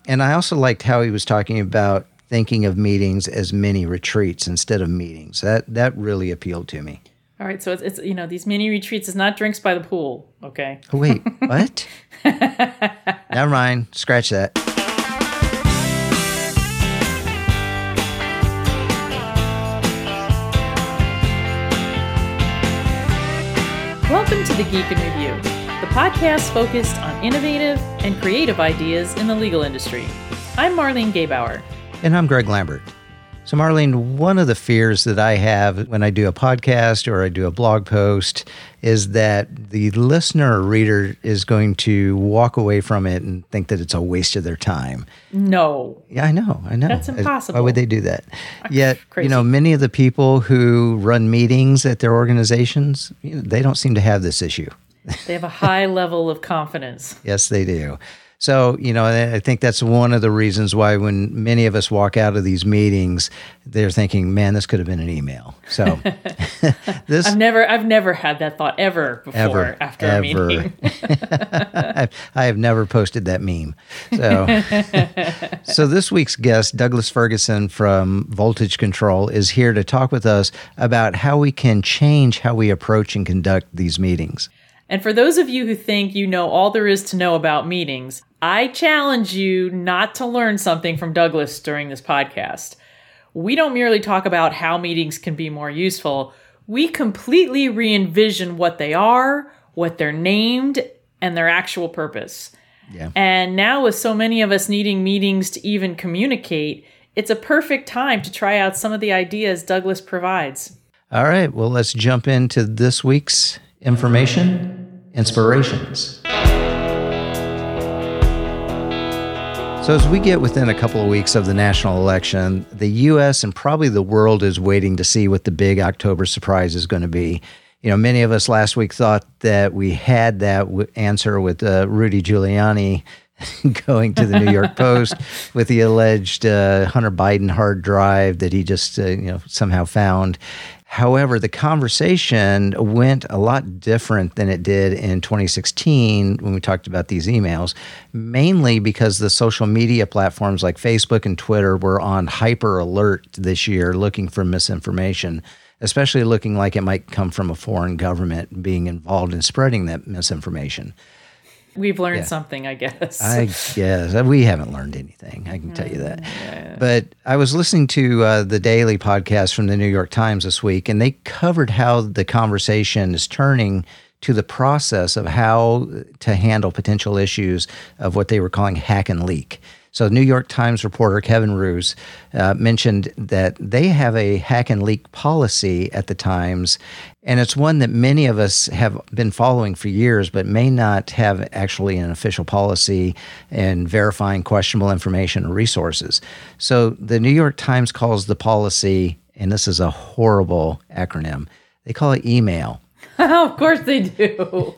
And I also liked how he was talking about thinking of meetings as mini retreats instead of meetings. That really appealed to me. All right, so it's these mini retreats is not drinks by the pool, okay? Oh, wait, what? Never mind. Scratch that. Welcome to The Geek in Review, the podcast focused on innovative and creative ideas in the legal industry. I'm Marlene Gabauer. And I'm Greg Lambert. So Marlene, one of the fears that I have when I do a podcast or I do a blog post is that the listener or reader is going to walk away from it and think that it's a waste of their time. No. Yeah, I know. That's impossible. Why would they do that? Yet, Crazy. Many of the people who run meetings at their organizations, they don't seem to have this issue. They have a high level of confidence. Yes, they do. So, I think that's one of the reasons why when many of us walk out of these meetings, they're thinking, man, this could have been an email. So I've never had that thought ever before after a meeting. I have never posted that meme. So this week's guest, Douglas Ferguson from Voltage Control, is here to talk with us about how we can change how we approach and conduct these meetings. And for those of you who think you know all there is to know about meetings, I challenge you not to learn something from Douglas during this podcast. We don't merely talk about how meetings can be more useful. We completely re-envision what they are, what they're named, and their actual purpose. Yeah. And now with so many of us needing meetings to even communicate, it's a perfect time to try out some of the ideas Douglas provides. All right. Well, let's jump into this week's information, inspirations. So as we get within a couple of weeks of the national election, the U.S. and probably the world is waiting to see what the big October surprise is going to be. Many of us last week thought that we had that answer with Rudy Giuliani going to the New York Post with the alleged Hunter Biden hard drive that he just somehow found. However, the conversation went a lot different than it did in 2016 when we talked about these emails, mainly because the social media platforms like Facebook and Twitter were on hyper alert this year looking for misinformation, especially looking like it might come from a foreign government being involved in spreading that misinformation. We've learned something, I guess. I guess. We haven't learned anything, I can tell you that. Yeah. But I was listening to the Daily podcast from the New York Times this week, and they covered how the conversation is turning to the process of how to handle potential issues of what they were calling hack and leak. So New York Times reporter Kevin Roose mentioned that they have a hack and leak policy at the Times, and it's one that many of us have been following for years, but may not have actually an official policy in verifying questionable information or resources. So the New York Times calls the policy, and this is a horrible acronym, they call it email. Of course they do.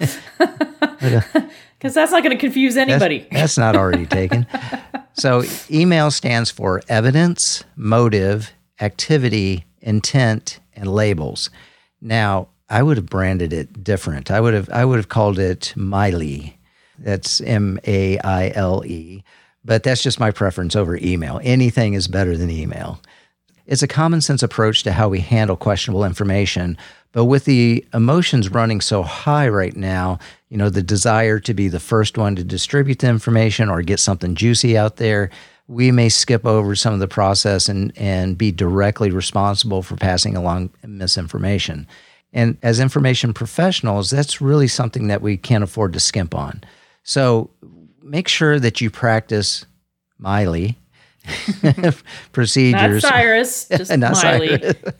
Because that's not going to confuse anybody. That's not already taken. So email stands for evidence, motive, activity, intent, and labels. Now, I would have branded it different. I would have called it Miley. That's M-A-I-L-E. But that's just my preference over email. Anything is better than email. It's a common sense approach to how we handle questionable information. But with the emotions running so high right now, the desire to be the first one to distribute the information or get something juicy out there, we may skip over some of the process and be directly responsible for passing along misinformation. And as information professionals, that's really something that we can't afford to skimp on. So make sure that you practice Miley procedures. Not Cyrus, just not Miley.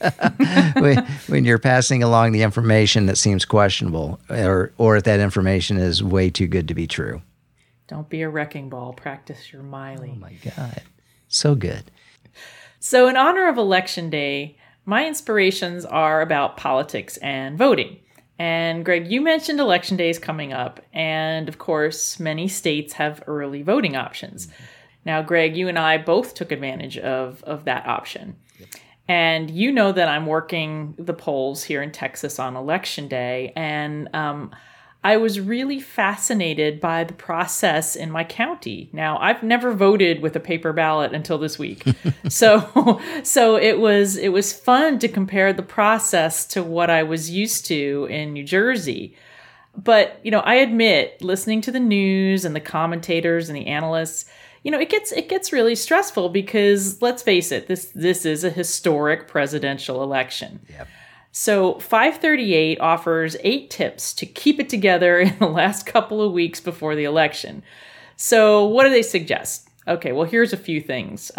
when you're passing along the information that seems questionable or if that information is way too good to be true. Don't be a wrecking ball. Practice your Miley. Oh my God. So good. So in honor of Election Day, my inspirations are about politics and voting. And Greg, you mentioned Election Day is coming up. And of course, many states have early voting options. Mm-hmm. Now, Greg, you and I both took advantage of that option. Yep. And you know that I'm working the polls here in Texas on Election Day. And I was really fascinated by the process in my county. Now, I've never voted with a paper ballot until this week. So it was fun to compare the process to what I was used to in New Jersey. But, I admit, listening to the news and the commentators and the analysts, it gets really stressful because, let's face it, this is a historic presidential election. Yep. So 538 offers 8 tips to keep it together in the last couple of weeks before the election. So what do they suggest? Okay, well, here's a few things.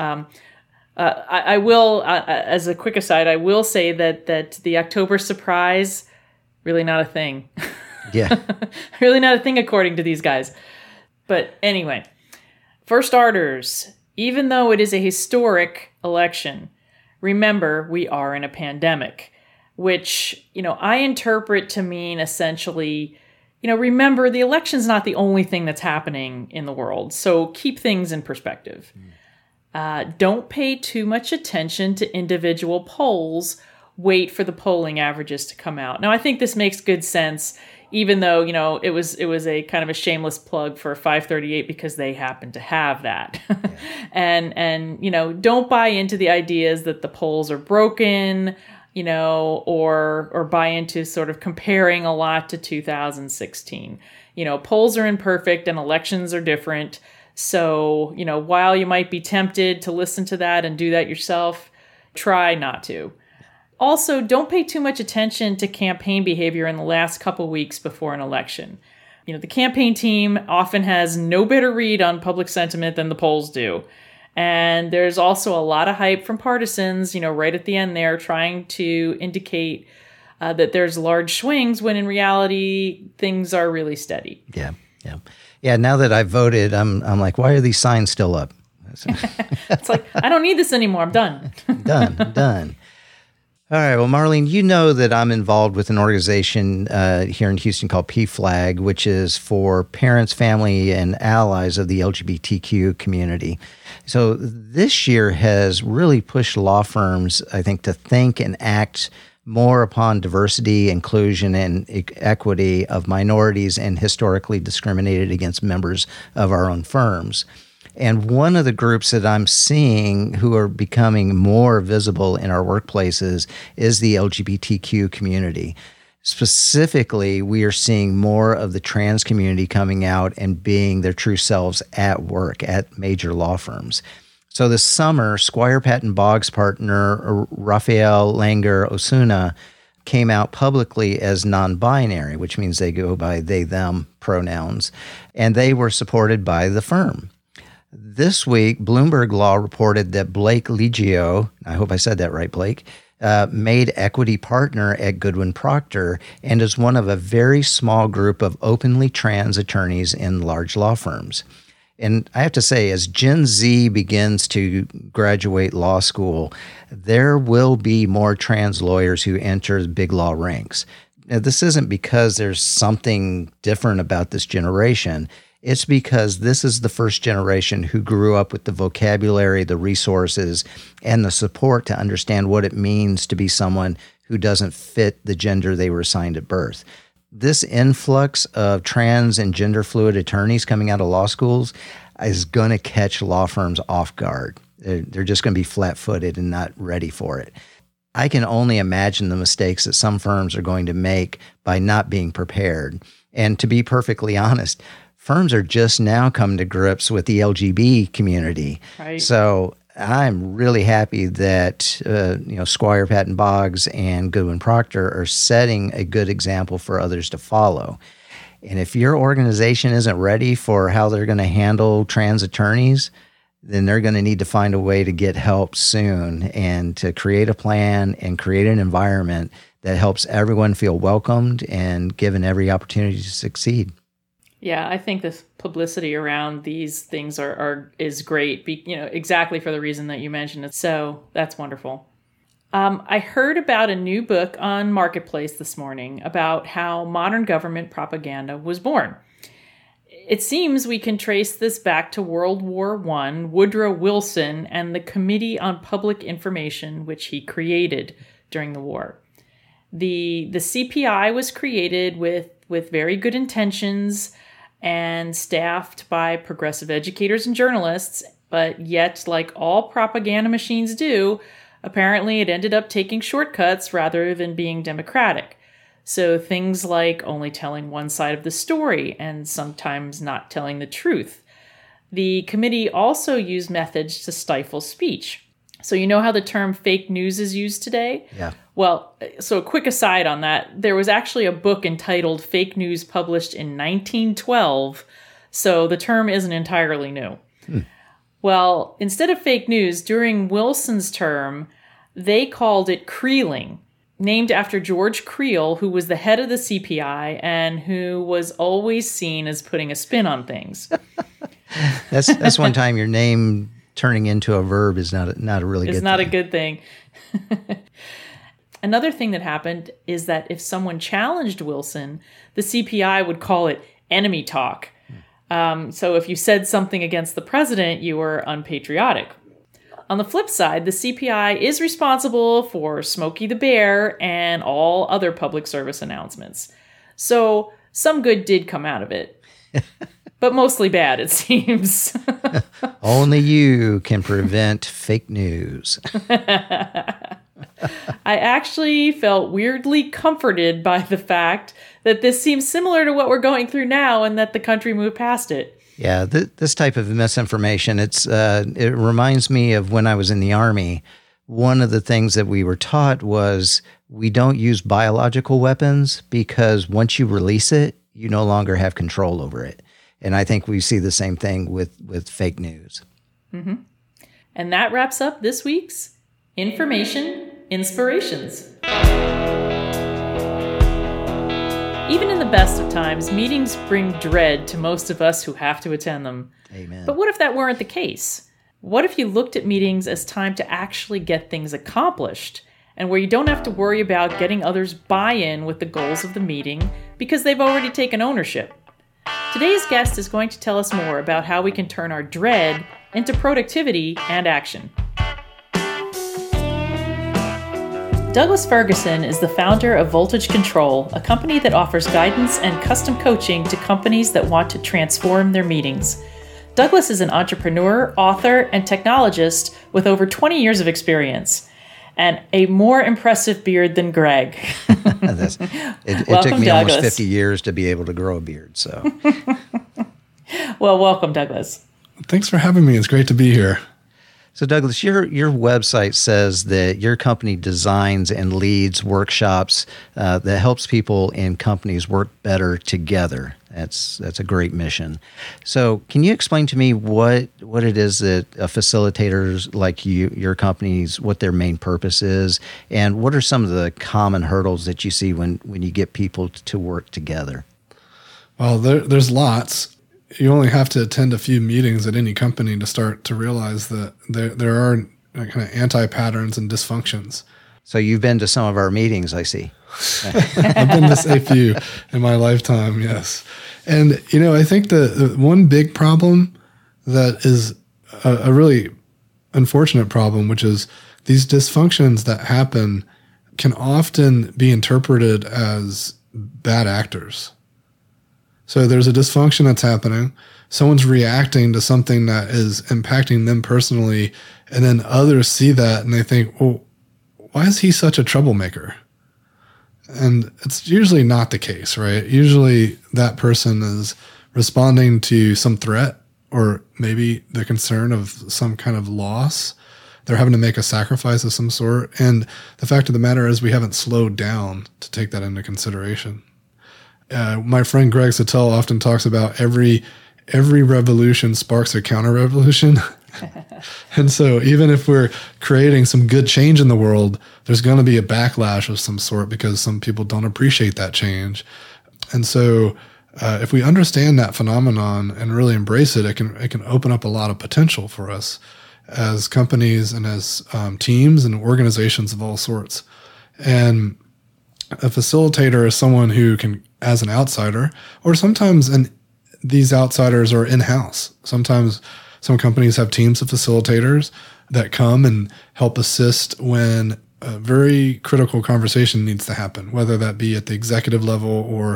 I will, as a quick aside, I will say that the October surprise, really not a thing. Yeah. Really not a thing according to these guys. But anyway, for starters, even though it is a historic election, remember we are in a pandemic, which, I interpret to mean essentially, remember the election's not the only thing that's happening in the world. So keep things in perspective. Don't pay too much attention to individual polls. Wait for the polling averages to come out. Now, I think this makes good sense, even though, it was a kind of a shameless plug for 538 because they happen to have that. Yeah. and don't buy into the ideas that the polls are broken, or buy into sort of comparing a lot to 2016. Polls are imperfect and elections are different. So, while you might be tempted to listen to that and do that yourself, try not to. Also, don't pay too much attention to campaign behavior in the last couple weeks before an election. The campaign team often has no better read on public sentiment than the polls do. And there's also a lot of hype from partisans, right at the end there, trying to indicate that there's large swings when in reality, things are really steady. Yeah. Now that I've voted, I'm like, why are these signs still up? It's like, I don't need this anymore. I'm done. Done. All right. Well, Marlene, you know that I'm involved with an organization here in Houston called PFLAG, which is for parents, family, and allies of the LGBTQ community. So this year has really pushed law firms, I think, to think and act more upon diversity, inclusion, and equity of minorities and historically discriminated against members of our own firms. And one of the groups that I'm seeing who are becoming more visible in our workplaces is the LGBTQ community. Specifically, we are seeing more of the trans community coming out and being their true selves at work at major law firms. So this summer, Squire Patton Boggs partner Rafael Langer Osuna came out publicly as non-binary, which means they go by they, them pronouns, and they were supported by the firm. This week, Bloomberg Law reported that Blake Liggio, I hope I said that right, Blake, made equity partner at Goodwin Procter and is one of a very small group of openly trans attorneys in large law firms. And I have to say, as Gen Z begins to graduate law school, there will be more trans lawyers who enter the big law ranks. Now, this isn't because there's something different about this generation. It's because this is the first generation who grew up with the vocabulary, the resources, and the support to understand what it means to be someone who doesn't fit the gender they were assigned at birth. This influx of trans and gender fluid attorneys coming out of law schools is going to catch law firms off guard. They're just going to be flat-footed and not ready for it. I can only imagine the mistakes that some firms are going to make by not being prepared. And to be perfectly honest, firms are just now coming to grips with the LGB community. Right. So I'm really happy that Squire Patton Boggs and Goodwin Procter are setting a good example for others to follow. And if your organization isn't ready for how they're going to handle trans attorneys, then they're going to need to find a way to get help soon and to create a plan and create an environment that helps everyone feel welcomed and given every opportunity to succeed. Yeah, I think the publicity around these things is great, exactly for the reason that you mentioned it. So that's wonderful. I heard about a new book on Marketplace this morning about how modern government propaganda was born. It seems we can trace this back to World War I, Woodrow Wilson, and the Committee on Public Information, which he created during the war. The CPI was created with with very good intentions and staffed by progressive educators and journalists, but yet, like all propaganda machines do, apparently it ended up taking shortcuts rather than being democratic. So things like only telling one side of the story and sometimes not telling the truth. The committee also used methods to stifle speech. So you know how the term fake news is used today? Yeah. Well, so a quick aside on that, there was actually a book entitled Fake News published in 1912, so the term isn't entirely new. Well, instead of fake news, during Wilson's term, they called it creeling, named after George Creel, who was the head of the CPI and who was always seen as putting a spin on things. That's one time your name turning into a verb is not a really good thing. It's not a good thing. Another thing that happened is that if someone challenged Wilson, the CPI would call it enemy talk. So if you said something against the president, you were unpatriotic. On the flip side, the CPI is responsible for Smokey the Bear and all other public service announcements. So some good did come out of it. But mostly bad, it seems. Only you can prevent fake news. I actually felt weirdly comforted by the fact that this seems similar to what we're going through now and that the country moved past it. Yeah, this type of misinformation, it reminds me of when I was in the Army. One of the things that we were taught was we don't use biological weapons because once you release it, you no longer have control over it. And I think we see the same thing with fake news. Mm-hmm. And that wraps up this week's Information Inspirations. Even in the best of times, meetings bring dread to most of us who have to attend them. Amen. But what if that weren't the case? What if you looked at meetings as time to actually get things accomplished, and where you don't have to worry about getting others buy-in with the goals of the meeting because they've already taken ownership? Today's guest is going to tell us more about how we can turn our dread into productivity and action. Douglas Ferguson is the founder of Voltage Control, a company that offers guidance and custom coaching to companies that want to transform their meetings. Douglas is an entrepreneur, author, and technologist with over 20 years of experience and a more impressive beard than Greg. It took me Douglas. almost 50 years to be able to grow a beard. So, Well, welcome, Douglas. Thanks for having me. It's great to be here. So Douglas, your website says that your company designs and leads workshops that helps people in companies work better together. That's a great mission. So can you explain to me what it is that facilitators like your companies, what their main purpose is, and what are some of the common hurdles that you see when you get people to work together? Well, there's lots. You only have to attend a few meetings at any company to start to realize that there are kind of anti-patterns and dysfunctions. So you've been to some of our meetings, I see. I've been to a few in my lifetime, yes. And, I think the one big problem that is a really unfortunate problem, which is these dysfunctions that happen can often be interpreted as bad actors. So there's a dysfunction that's happening. Someone's reacting to something that is impacting them personally, and then others see that and they think, well, why is he such a troublemaker? And it's usually not the case, right? Usually that person is responding to some threat or maybe the concern of some kind of loss. They're having to make a sacrifice of some sort. And the fact of the matter is we haven't slowed down to take that into consideration. My friend Greg Sattel often talks about every revolution sparks a counter-revolution. And so even if we're creating some good change in the world, there's going to be a backlash of some sort because some people don't appreciate that change. And so if we understand that phenomenon and really embrace it, it can open up a lot of potential for us as companies and as teams and organizations of all sorts. And a facilitator is someone who can, as an outsider, or sometimes these outsiders are in-house. Sometimes some companies have teams of facilitators that come and help assist when a very critical conversation needs to happen, whether that be at the executive level or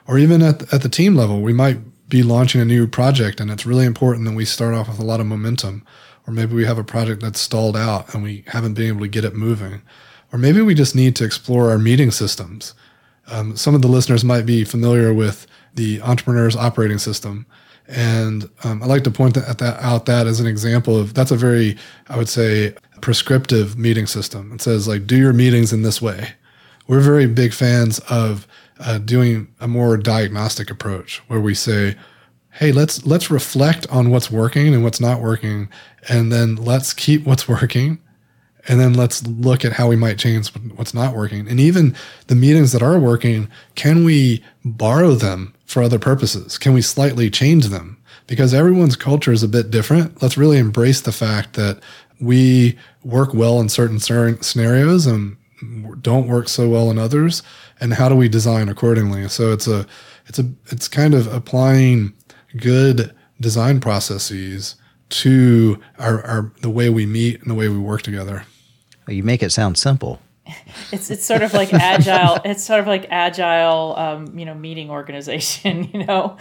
Or even at the team level, we might be launching a new project and it's really important that we start off with a lot of momentum. Or maybe we have a project that's stalled out and we haven't been able to get it moving. Or maybe we just need to explore our meeting systems. Some of the listeners might be familiar with the Entrepreneur's Operating System. And I like to point out that as an example of, that's a very, I would say, prescriptive meeting system. It says, like, do your meetings in this way. We're very big fans of doing a more diagnostic approach where we say, hey, let's reflect on what's working and what's not working, and then let's keep what's working, and then let's look at how we might change what's not working. And even the meetings that are working, can we borrow them for other purposes? Can we slightly change them? Because everyone's culture is a bit different. Let's really embrace the fact that we work well in certain scenarios and don't work so well in others, and how do we design accordingly? So it's kind of applying good design processes to the way we meet and the way we work together. Well, you make it sound simple. It's sort of like agile. It's sort of like agile, meeting organization.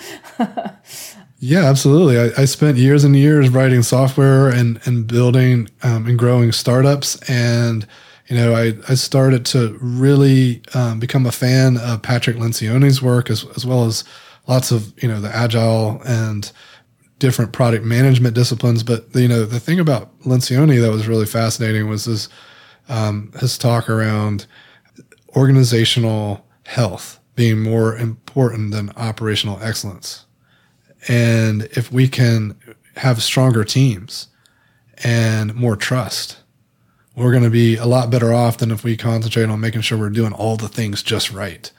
Yeah, absolutely. I spent years and years writing software and building and growing startups. And, I started to really become a fan of Patrick Lencioni's work as well as lots of, the agile and different product management disciplines. But, the thing about Lencioni that was really fascinating was his talk around organizational health being more important than operational excellence. And if we can have stronger teams and more trust, we're going to be a lot better off than if we concentrate on making sure we're doing all the things just right.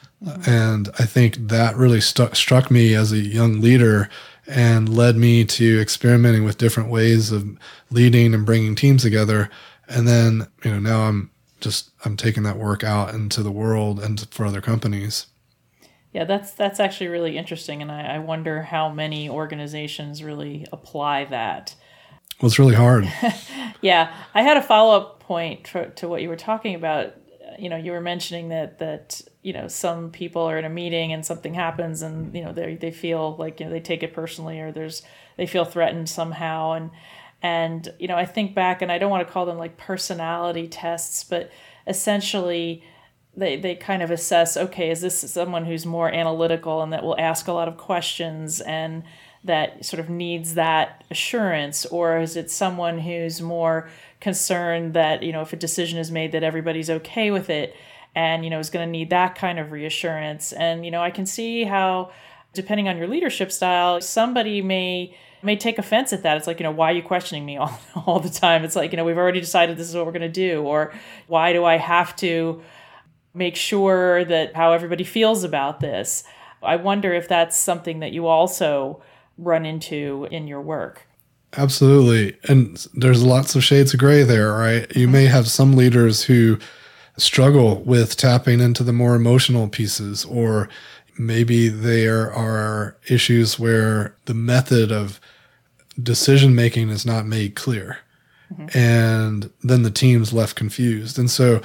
And I think that really struck me as a young leader and led me to experimenting with different ways of leading and bringing teams together. And then, now I'm taking that work out into the world and for other companies. Yeah, that's actually really interesting. And I wonder how many organizations really apply that. Well, it's really hard. Yeah. I had a follow-up point to what you were talking about. You were mentioning that some people are in a meeting and something happens and, they feel like, they take it personally, or they feel threatened somehow. And I think back, and I don't want to call them like personality tests, but essentially they kind of assess, okay, is this someone who's more analytical and that will ask a lot of questions and that sort of needs that assurance? Or is it someone who's more concerned that, if a decision is made, that everybody's okay with it and, is going to need that kind of reassurance? And, I can see how, depending on your leadership style, somebody may take offense at that. It's like, why are you questioning me all the time? It's like, we've already decided this is what we're going to do. Or why do I have to make sure that how everybody feels about this? I wonder if that's something that you also run into in your work. Absolutely. And there's lots of shades of gray there, right? You may have some leaders who struggle with tapping into the more emotional pieces, or maybe there are issues where the method of decision-making is not made clear. Mm-hmm. And then the team's left confused. And so,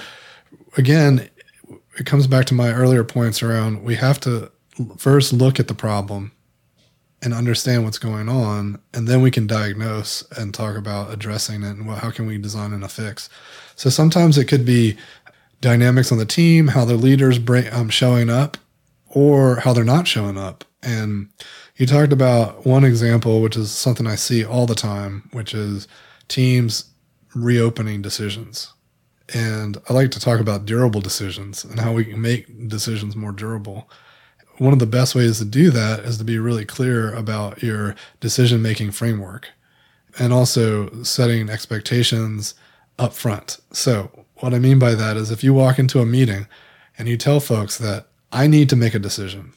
again, it comes back to my earlier points around, we have to first look at the problem and understand what's going on, and then we can diagnose and talk about addressing it and how can we design in a fix. So sometimes it could be dynamics on the team, how the leaders showing up, or how they're not showing up. And you talked about one example, which is something I see all the time, which is teams reopening decisions. And I like to talk about durable decisions and how we can make decisions more durable. One of the best ways to do that is to be really clear about your decision-making framework and also setting expectations up front. So what I mean by that is if you walk into a meeting and you tell folks that I need to make a decision,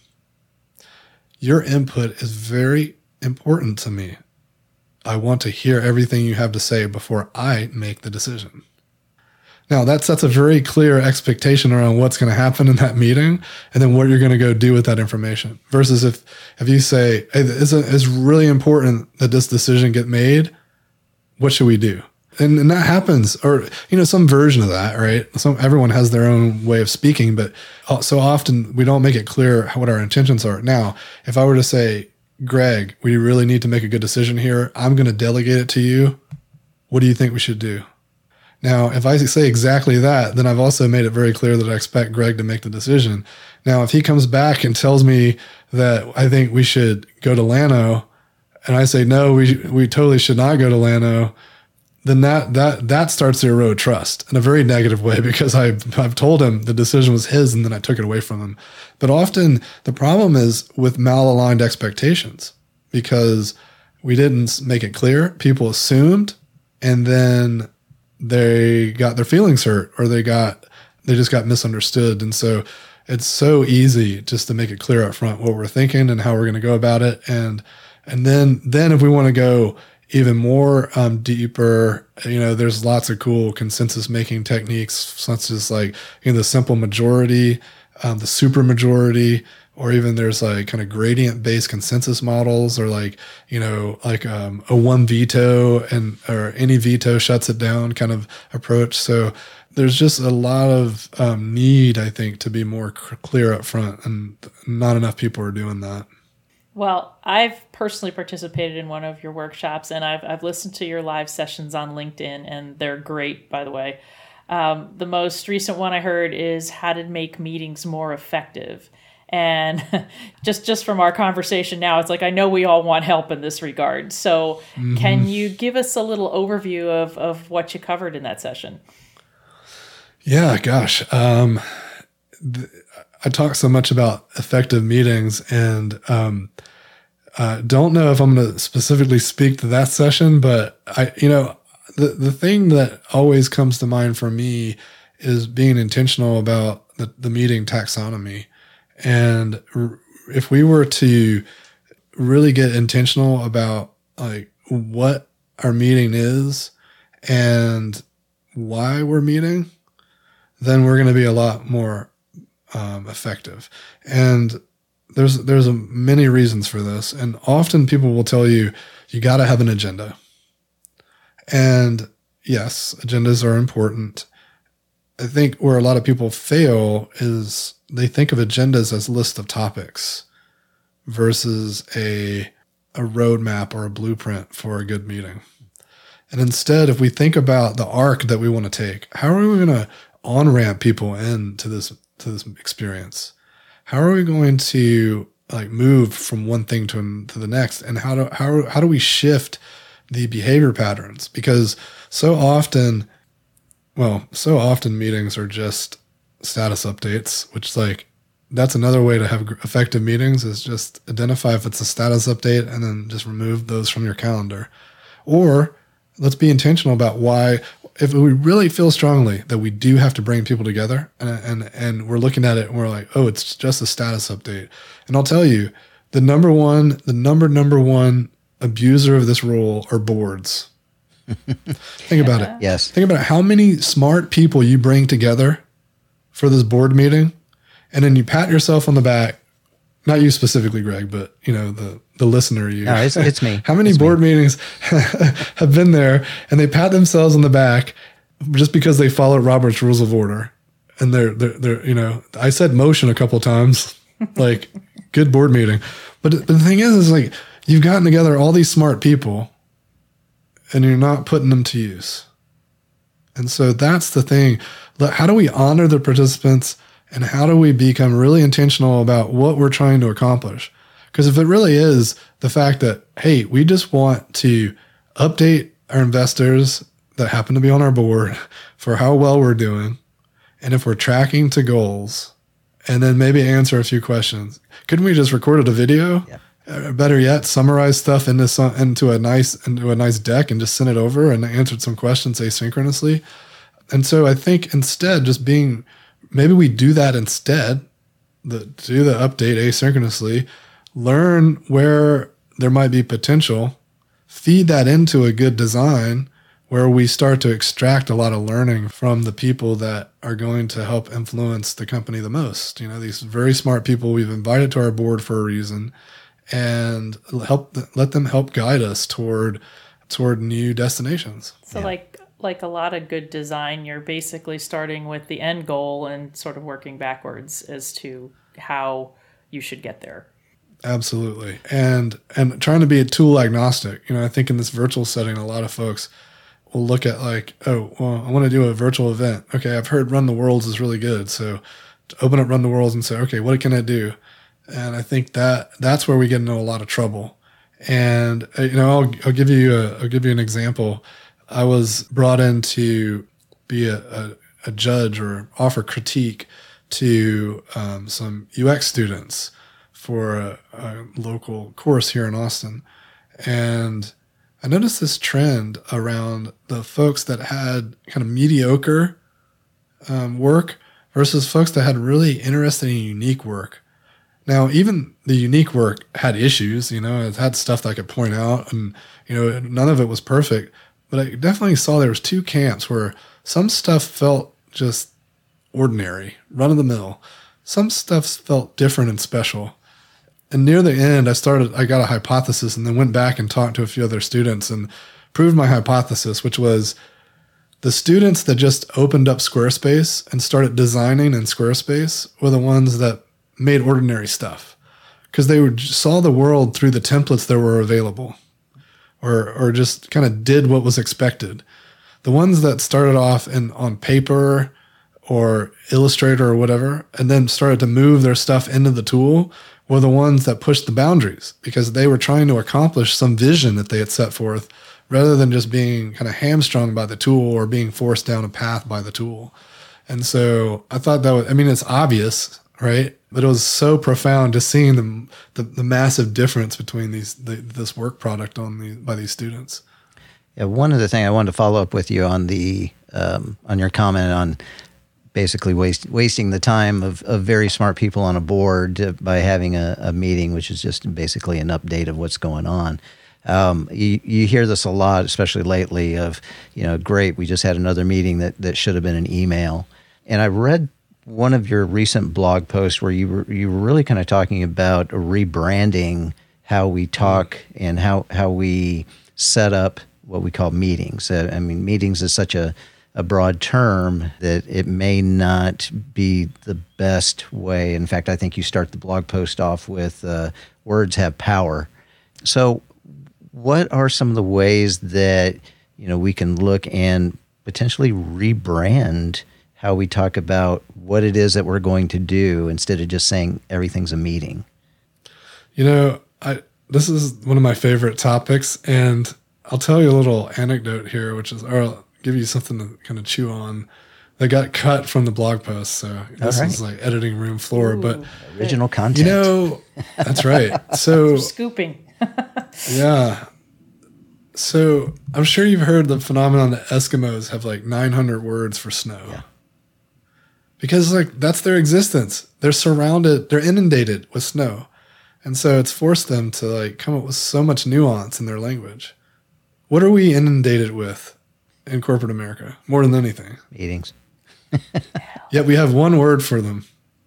your input is very important to me. I want to hear everything you have to say before I make the decision. Now, that sets a very clear expectation around what's going to happen in that meeting and then what you're going to go do with that information. Versus if you say, hey, it's really important that this decision get made, what should we do? And that happens, or, some version of that, right? Everyone has their own way of speaking, but so often we don't make it clear what our intentions are. Now, if I were to say, Greg, we really need to make a good decision here, I'm going to delegate it to you. What do you think we should do? Now, if I say exactly that, then I've also made it very clear that I expect Greg to make the decision. Now, if he comes back and tells me that I think we should go to Llano, and I say, no, we totally should not go to Llano, then that starts to erode trust in a very negative way, because I've told him the decision was his and then I took it away from him. But often the problem is with malaligned expectations, because we didn't make it clear. People assumed, and then they got their feelings hurt, or they just got misunderstood. And so it's so easy just to make it clear up front what we're thinking and how we're going to go about it. And then if we want to go even more deeper, there's lots of cool consensus making techniques, such as like, the simple majority, the super majority, or even there's like kind of gradient based consensus models, or like, a one veto or any veto shuts it down kind of approach. So there's just a lot of need, I think, to be more clear up front, and not enough people are doing that. Well, I've personally participated in one of your workshops, and I've listened to your live sessions on LinkedIn, and they're great, by the way. The most recent one I heard is how to make meetings more effective. And just from our conversation now, it's like, I know we all want help in this regard. So Can you give us a little overview of what you covered in that session? Yeah, gosh. I talk so much about effective meetings, and don't know if I'm going to specifically speak to that session, but the thing that always comes to mind for me is being intentional about the meeting taxonomy. And if we were to really get intentional about like what our meeting is and why we're meeting, then we're going to be a lot more effective. And there's many reasons for this. And often people will tell you, you got to have an agenda. And yes, agendas are important. I think where a lot of people fail is they think of agendas as a list of topics versus a roadmap or a blueprint for a good meeting. And instead, if we think about the arc that we want to take, how are we going to on-ramp people into this experience? How are we going to like move from one thing to the next? And how do we shift the behavior patterns? Because so often meetings are just status updates, which that's another way to have effective meetings, is just identify if it's a status update and then just remove those from your calendar. Or let's be intentional about why, if we really feel strongly that we do have to bring people together, and we're looking at it and we're like, oh, it's just a status update. And I'll tell you, the number one abuser of this rule are boards. Think about it. Yes. Think about how many smart people you bring together for this board meeting, and then you pat yourself on the back. Not you specifically, Greg, but the listener. You. No, it's me. How many board meetings have been there and they pat themselves on the back just because they followed Robert's Rules of Order, and they're I said motion a couple times, like good board meeting, but the thing is like you've gotten together all these smart people, and you're not putting them to use. And so that's the thing. How do we honor the participants, and how do we become really intentional about what we're trying to accomplish? Because if it really is the fact that, hey, we just want to update our investors that happen to be on our board for how well we're doing, and if we're tracking to goals, and then maybe answer a few questions, couldn't we just record a video? Yeah. Better yet, summarize stuff into a nice deck and just send it over, and answered some questions asynchronously. And so I think instead, maybe we do that instead, do the update asynchronously, learn where there might be potential, feed that into a good design where we start to extract a lot of learning from the people that are going to help influence the company the most. These very smart people we've invited to our board for a reason, and let them help guide us toward new destinations. So like a lot of good design, you're basically starting with the end goal and sort of working backwards as to how you should get there. Absolutely. And trying to be a tool agnostic. I think in this virtual setting, a lot of folks will look at like, oh, well, I want to do a virtual event. Okay, I've heard Run the Worlds is really good. So to open up Run the Worlds and say, okay, what can I do? And I think that's where we get into a lot of trouble. And I'll give you an example. I was brought in to be a judge or offer critique to some UX students for a local course here in Austin. And I noticed this trend around the folks that had kind of mediocre work versus folks that had really interesting and unique work. Now, even the unique work had issues, it had stuff that I could point out, and, none of it was perfect. But I definitely saw there was two camps where some stuff felt just ordinary, run of the mill. Some stuff felt different and special. And near the end, I got a hypothesis and then went back and talked to a few other students and proved my hypothesis, which was the students that just opened up Squarespace and started designing in Squarespace were the ones that made ordinary stuff because they saw the world through the templates that were available or just kind of did what was expected. The ones that started off on paper or Illustrator or whatever and then started to move their stuff into the tool were the ones that pushed the boundaries because they were trying to accomplish some vision that they had set forth rather than just being kind of hamstrung by the tool or being forced down a path by the tool. And so I thought it's obvious, right? But it was so profound just seeing the massive difference between this work product by these students. Yeah, one other thing I wanted to follow up with you on on your comment on basically wasting the time of very smart people on a board by having a meeting, which is just basically an update of what's going on. You hear this a lot, especially lately, of, great, we just had another meeting that should have been an email. And I read one of your recent blog posts where you were really kind of talking about rebranding how we talk and how we set up what we call meetings. Meetings is such a broad term that it may not be the best way. In fact, I think you start the blog post off with words have power. So what are some of the ways that we can look and potentially rebrand how we talk about what it is that we're going to do instead of just saying everything's a meeting? This is one of my favorite topics, and I'll tell you a little anecdote here, or I'll give you something to kind of chew on. That got cut from the blog post, so this is like editing room floor. But original content. That's right. So scooping. Yeah. So I'm sure you've heard the phenomenon that Eskimos have like 900 words for snow. Yeah. Because that's their existence. They're inundated with snow. And so it's forced them to come up with so much nuance in their language. What are we inundated with in corporate America more than anything? Meetings. Yet we have one word for them.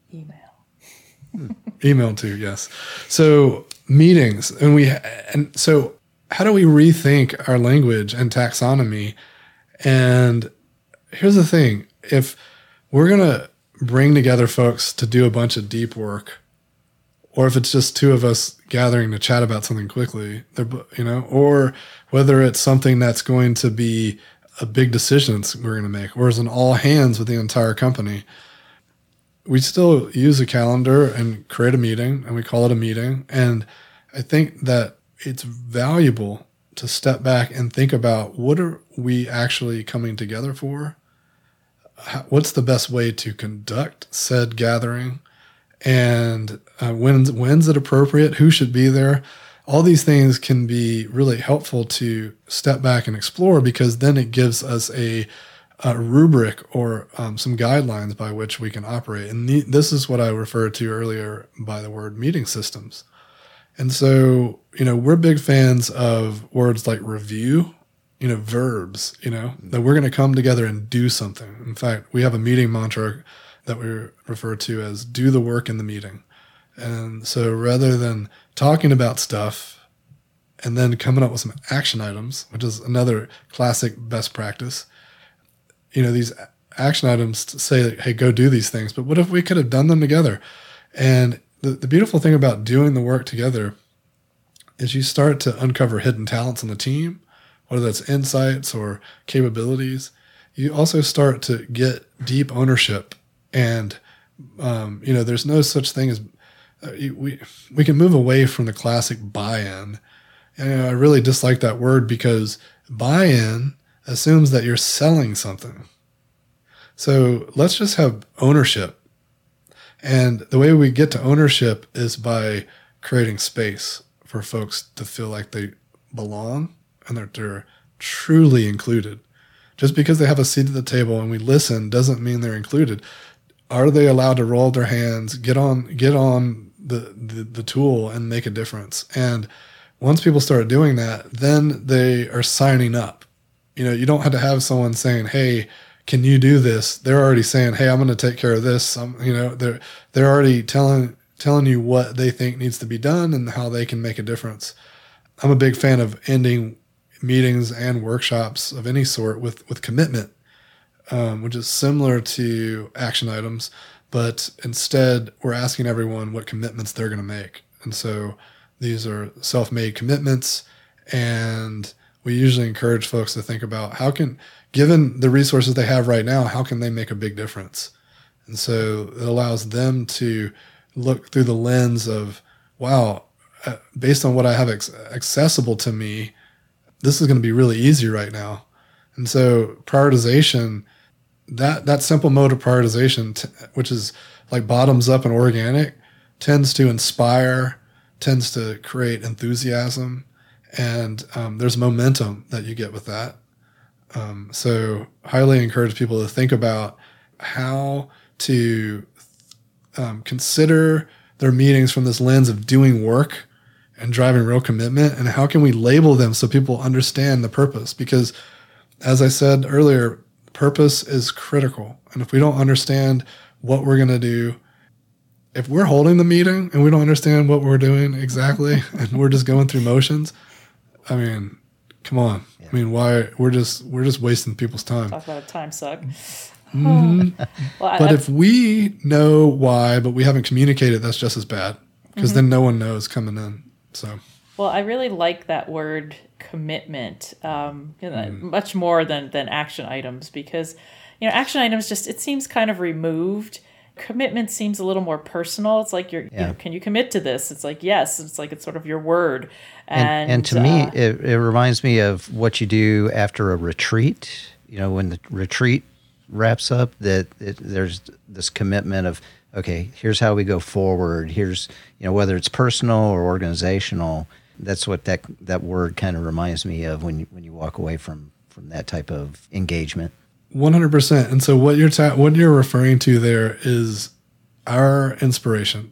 Email. Email too, yes. So meetings. And so how do we rethink our language and taxonomy? And here's the thing. If we're going to bring together folks to do a bunch of deep work, or if it's just two of us gathering to chat about something quickly, or whether it's something that's going to be a big decision we're going to make, or is an all hands with the entire company, we still use a calendar and create a meeting, and we call it a meeting. And I think that it's valuable to step back and think about what are we actually coming together for? What's the best way to conduct said gathering? And when's it appropriate? Who should be there? All these things can be really helpful to step back and explore, because then it gives us a rubric or some guidelines by which we can operate. And this is what I referred to earlier by the word meeting systems. And so, we're big fans of words like review, verbs, that we're going to come together and do something. In fact, we have a meeting mantra that we refer to as do the work in the meeting. And so rather than talking about stuff and then coming up with some action items, which is another classic best practice. These action items say, hey, go do these things, but what if we could have done them together? And the beautiful thing about doing the work together is you start to uncover hidden talents in the team, whether that's insights or capabilities. You also start to get deep ownership, and there's no such thing as we can move away from the classic buy-in. And I really dislike that word, because buy-in assumes that you're selling something. So let's just have ownership. And the way we get to ownership is by creating space for folks to feel like they belong and that they're truly included. Just because they have a seat at the table and we listen doesn't mean they're included. Are they allowed to roll their hands, get on the tool and make a difference? And once people start doing that, then they are signing up. You don't have to have someone saying, hey, can you do this? They're already saying, hey, I'm going to take care of this. They're already telling you what they think needs to be done and how they can make a difference. I'm a big fan of ending meetings and workshops of any sort with commitment, which is similar to action items, but instead we're asking everyone what commitments they're going to make. And so these are self-made commitments, and we usually encourage folks to think about given the resources they have right now, how can they make a big difference? And so it allows them to look through the lens of, wow, based on what I have accessible to me, this is going to be really easy right now. And so prioritization, that simple mode of prioritization, which is like bottoms up and organic, tends to inspire, tends to create enthusiasm, and there's momentum that you get with that. So highly encourage people to think about how to consider their meetings from this lens of doing work and driving real commitment, and how can we label them so people understand the purpose? Because as I said earlier, purpose is critical. And if we don't understand what we're going to do, if we're holding the meeting and we don't understand what we're doing exactly, and we're just going through motions, I mean, come on. Yeah. I mean, why we're just wasting people's time. Talk about a time suck. Mm-hmm. But if we know why, but we haven't communicated, that's just as bad, because then no one knows coming in. So, well, I really like that word commitment, much more than action items, because action items it seems kind of removed. Commitment seems a little more personal. It's like can you commit to this? It's like, yes. It's like it's sort of your word. And to me, it reminds me of what you do after a retreat. When the retreat wraps up, there's this commitment of, okay, here's how we go forward. Here's whether it's personal or organizational. That's what that word kind of reminds me of when you walk away from that type of engagement. 100%. And so what you're referring to there is our inspiration.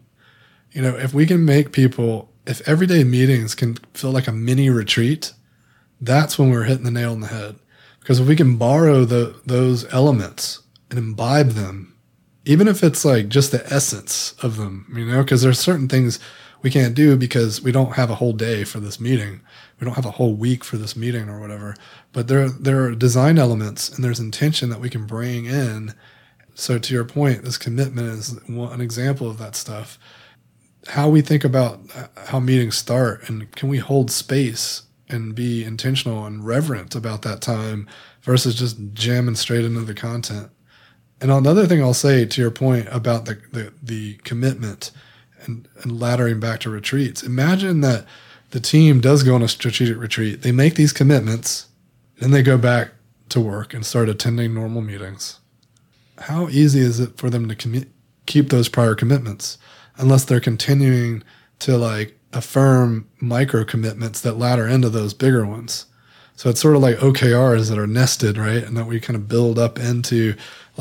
If we can make if everyday meetings can feel like a mini retreat, that's when we're hitting the nail on the head. Because if we can borrow those elements and imbibe them, even if it's like just the essence of them, because there's certain things we can't do because we don't have a whole day for this meeting. We don't have a whole week for this meeting or whatever. But there are design elements and there's intention that we can bring in. So to your point, this commitment is an example of that stuff. How we think about how meetings start, and can we hold space and be intentional and reverent about that time versus just jamming straight into the content. And another thing I'll say to your point about the commitment and laddering back to retreats. Imagine that the team does go on a strategic retreat. They make these commitments, then they go back to work and start attending normal meetings. How easy is it for them to keep those prior commitments unless they're continuing to affirm micro commitments that ladder into those bigger ones? So it's sort of like OKRs that are nested, right? And that we kind of build up into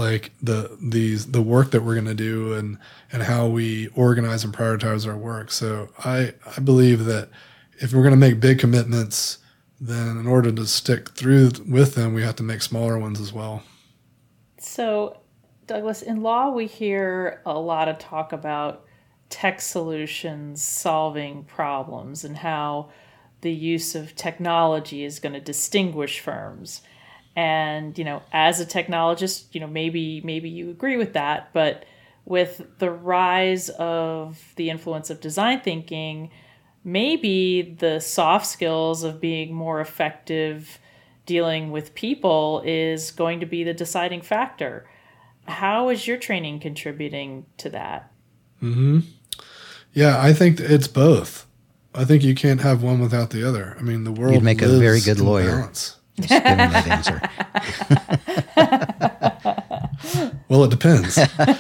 the work that we're going to do and how we organize and prioritize our work. So I believe that if we're going to make big commitments, then in order to stick through with them, we have to make smaller ones as well. So Douglas, in law, we hear a lot of talk about tech solutions solving problems and how the use of technology is going to distinguish firms. And, as a technologist, maybe you agree with that, but with the rise of the influence of design thinking, maybe the soft skills of being more effective dealing with people is going to be the deciding factor. How is your training contributing to that? Mm-hmm. Yeah, I think it's both. I think you can't have one without the other. I mean, the world You'd make a very good lawyer. Balance. Just give him that answer. Well, it depends.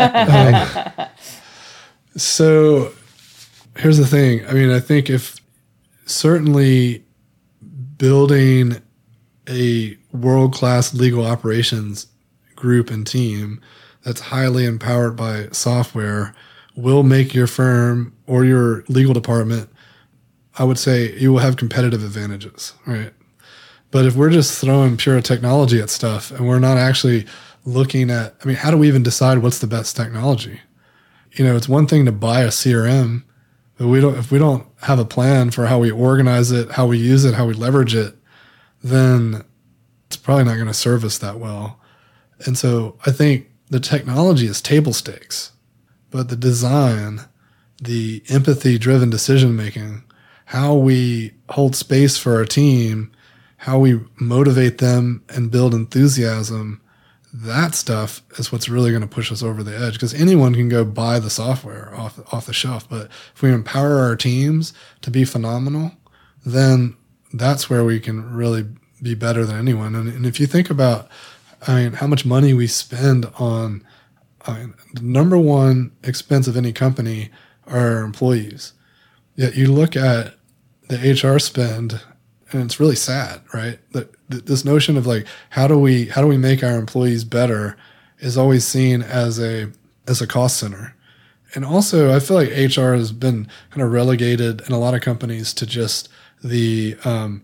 So here's the thing. I mean, I think if certainly building a world-class legal operations group and team that's highly empowered by software will make your firm or your legal department, I would say you will have competitive advantages, right? But if we're just throwing pure technology at stuff and we're not actually looking at, I mean, how do we even decide what's the best technology? It's one thing to buy a CRM, but if we don't have a plan for how we organize it, how we use it, how we leverage it, then it's probably not going to serve us that well. And so I think the technology is table stakes, but the design, the empathy-driven decision-making, how we hold space for our team, how we motivate them and build enthusiasm, that stuff is what's really going to push us over the edge, because anyone can go buy the software off the shelf. But if we empower our teams to be phenomenal, then that's where we can really be better than anyone. And if you think about, how much money we spend on, the number one expense of any company are our employees. Yet you look at the HR spend, and it's really sad, right? This notion of like, how do we make our employees better is always seen as a cost center. And also I feel like HR has been kind of relegated in a lot of companies to just the,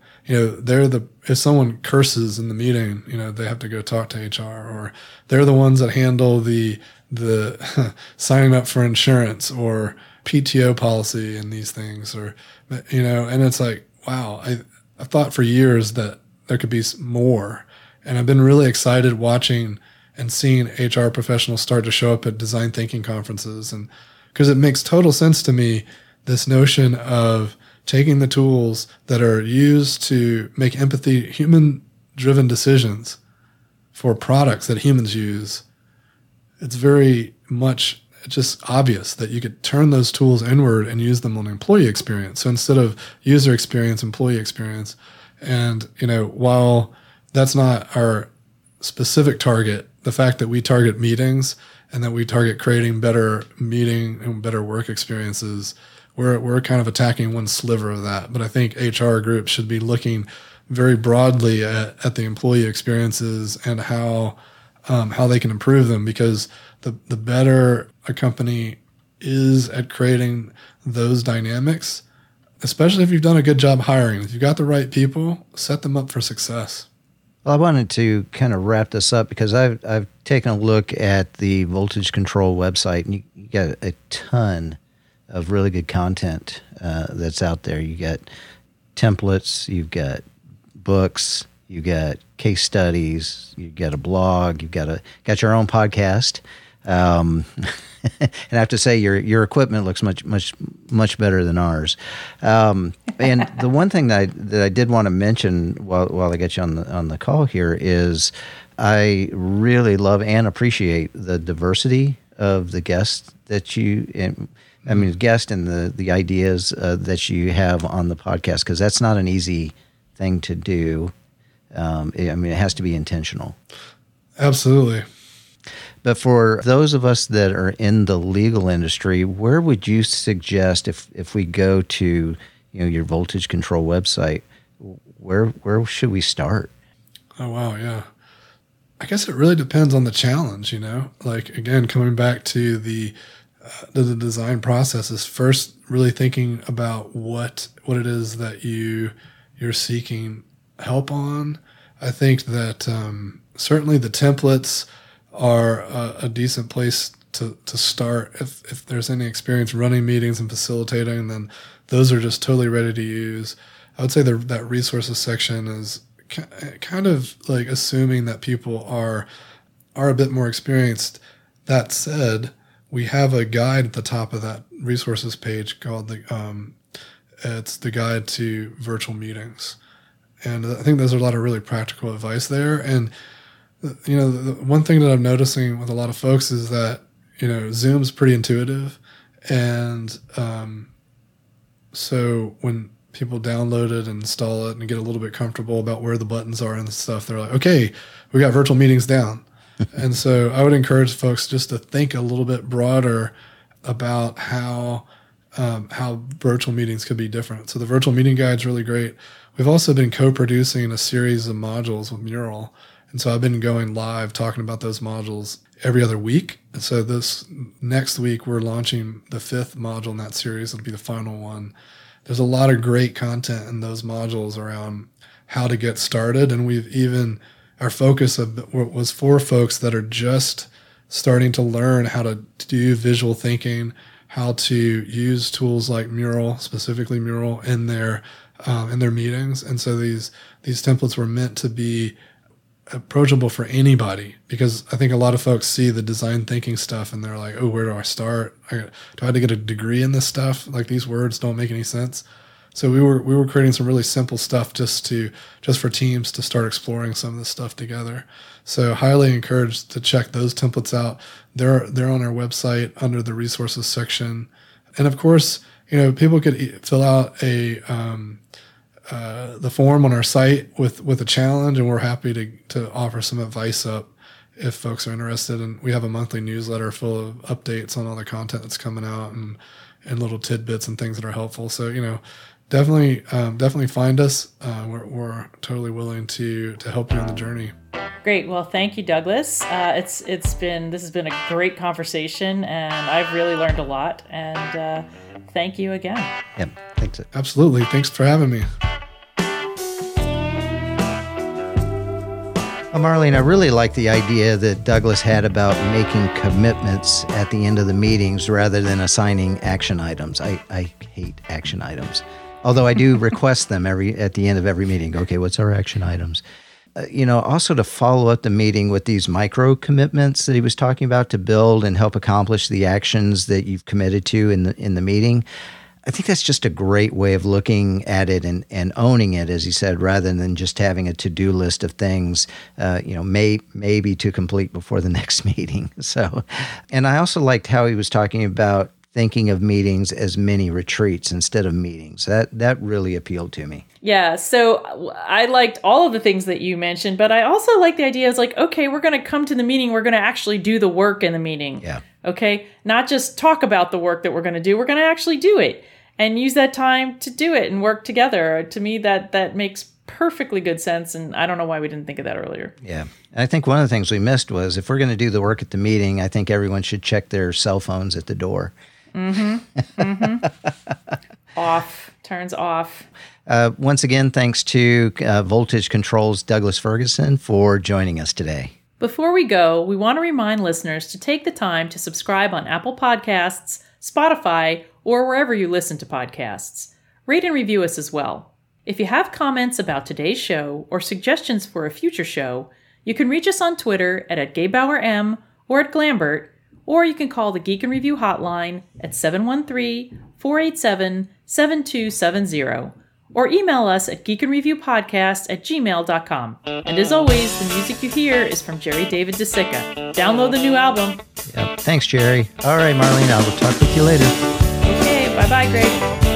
if someone curses in the meeting, they have to go talk to HR, or they're the ones that handle the signing up for insurance or PTO policy and these things, or, and it's like, wow, I thought for years that there could be more. And I've been really excited watching and seeing HR professionals start to show up at design thinking conferences. And because it makes total sense to me, this notion of taking the tools that are used to make empathy, human-driven decisions for products that humans use, it's very much just obvious that you could turn those tools inward and use them on employee experience. So instead of user experience, employee experience. And, while that's not our specific target, the fact that we target meetings and that we target creating better meeting and better work experiences, we're kind of attacking one sliver of that. But I think HR groups should be looking very broadly at the employee experiences and how they can improve them, because the better a company is at creating those dynamics, especially if you've done a good job hiring, if you've got the right people, set them up for success. Well, I wanted to kind of wrap this up because I've taken a look at the Voltage Control website, and you got a ton of really good content that's out there. You got templates, you've got books, you got case studies, you got a blog, you've got your own podcast. And I have to say your equipment looks much better than ours. And the one thing that I did want to mention while I get you on the call here is I really love and appreciate the diversity of the guests that guest and the ideas that you have on the podcast, because that's not an easy thing to do. It has to be intentional. Absolutely. But for those of us that are in the legal industry, where would you suggest if we go to your Voltage Control website, where should we start? Oh, wow, yeah. I guess it really depends on the challenge, Like, again, coming back to the design process is first really thinking about what it is that you're seeking help on. I think that certainly the templates are a decent place to start. If there's any experience running meetings and facilitating, then those are just totally ready to use. I would say that resources section is kind of like assuming that people are a bit more experienced. That said, we have a guide at the top of that resources page called it's the guide to virtual meetings. And I think there's a lot of really practical advice there. And, you know, the one thing that I'm noticing with a lot of folks is that, you know, Zoom's pretty intuitive. And so when people download it and install it and get a little bit comfortable about where the buttons are and stuff, they're like, okay, we got virtual meetings down. And so I would encourage folks just to think a little bit broader about how virtual meetings could be different. So the virtual meeting guide is really great. We've also been co-producing a series of modules with Mural. And so I've been going live talking about those modules every other week. And so this next week, we're launching the 5th module in that series. It'll be the final one. There's a lot of great content in those modules around how to get started. And we've even, our focus was for folks that are just starting to learn how to do visual thinking, how to use tools like Mural, specifically Mural, in their meetings. And so these templates were meant to be approachable for anybody, because I think a lot of folks see the design thinking stuff and they're like, oh, where do I start? Do I have to get a degree in this stuff? Like, these words don't make any sense. So we were creating some really simple stuff just for teams to start exploring some of this stuff together. So highly encouraged to check those templates out. They're on our website under the resources section. And of course, you know, people could fill out the form on our site with a challenge, and we're happy to offer some advice up if folks are interested. And we have a monthly newsletter full of updates on all the content that's coming out and little tidbits and things that are helpful. So, you know, definitely find us. We're totally willing to help you on the journey. Great. Well, thank you, Douglas. This has been a great conversation, and I've really learned a lot. And thank you again. Yep. Thanks. Absolutely. Thanks for having me. Well, Marlene, I really like the idea that Douglas had about making commitments at the end of the meetings rather than assigning action items. I hate action items, although I do request them at the end of every meeting. Okay, what's our action items? Also to follow up the meeting with these micro commitments that he was talking about to build and help accomplish the actions that you've committed to in the meeting. I think that's just a great way of looking at it and owning it, as he said, rather than just having a to-do list of things, maybe to complete before the next meeting. So, and I also liked how he was talking about thinking of meetings as mini retreats instead of meetings. That really appealed to me. Yeah, so I liked all of the things that you mentioned, but I also like the idea is like, okay, we're going to come to the meeting, we're going to actually do the work in the meeting. Yeah. Okay, not just talk about the work that we're going to do, we're going to actually do it and use that time to do it and work together. To me, that makes perfectly good sense, and I don't know why we didn't think of that earlier. Yeah, and I think one of the things we missed was if we're going to do the work at the meeting, I think everyone should check their cell phones at the door. Off, turns off. Once again, thanks to Voltage Control's Douglas Ferguson for joining us today. Before we go, we want to remind listeners to take the time to subscribe on Apple Podcasts, Spotify, or wherever you listen to podcasts. Rate and review us as well. If you have comments about today's show or suggestions for a future show, you can reach us on Twitter at @GaybauerM or at Glambert, or you can call the Geek and Review hotline at 713-487-7270, or email us at geekandreviewpodcast@gmail.com. And as always, the music you hear is from Jerry David DeSica. Download the new album. Yep. Thanks, Jerry. All right, Marlene, I will talk with you later. Okay, bye-bye, Greg.